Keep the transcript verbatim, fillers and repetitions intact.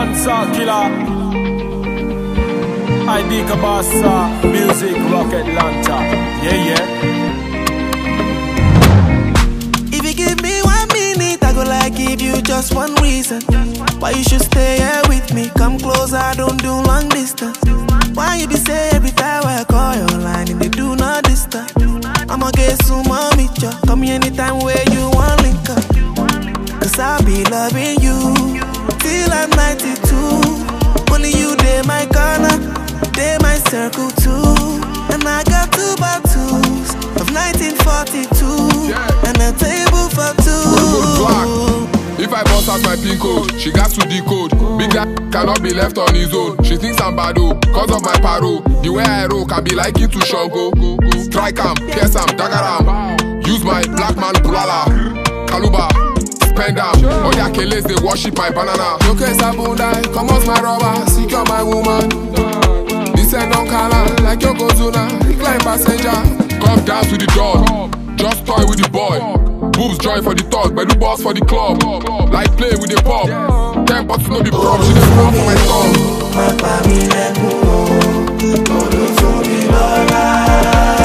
dancer killer. I dig a bassa, music, rocket launcher. Yeah, yeah. If you give me one minute, I go like give you just one reason why you should stay here with me. Come close, I don't do long distance. Why you be say every time I call your line and they do not disturb? I'ma get some more meet ya. Come here anytime where you want link up. Cause I'll be loving you till I'm ninety-two. Only you, they my corner, they my circle too. And I got two bottles of nineteen forty-two, yeah, and a table for two. If I bust out my pin code, she got to decode. Big guy cannot be left on his own. She thinks I'm bad, oh, cause of my paro. The way I roll can be like it to Shango. Strike am, pierce am, dagger am. Use my black man bulala, kaluba, spend am. All their keles, they worship my banana. Okay, Sabundai, come out my rubber, secure my woman. This ain't no color, like Yokozuna, recline passenger. Come down to the door, just toy with the boy. Boobs join for the talk, but the boss for the club. Like play with the pop. Ten bucks no be prop, she just run for my tongue. My family,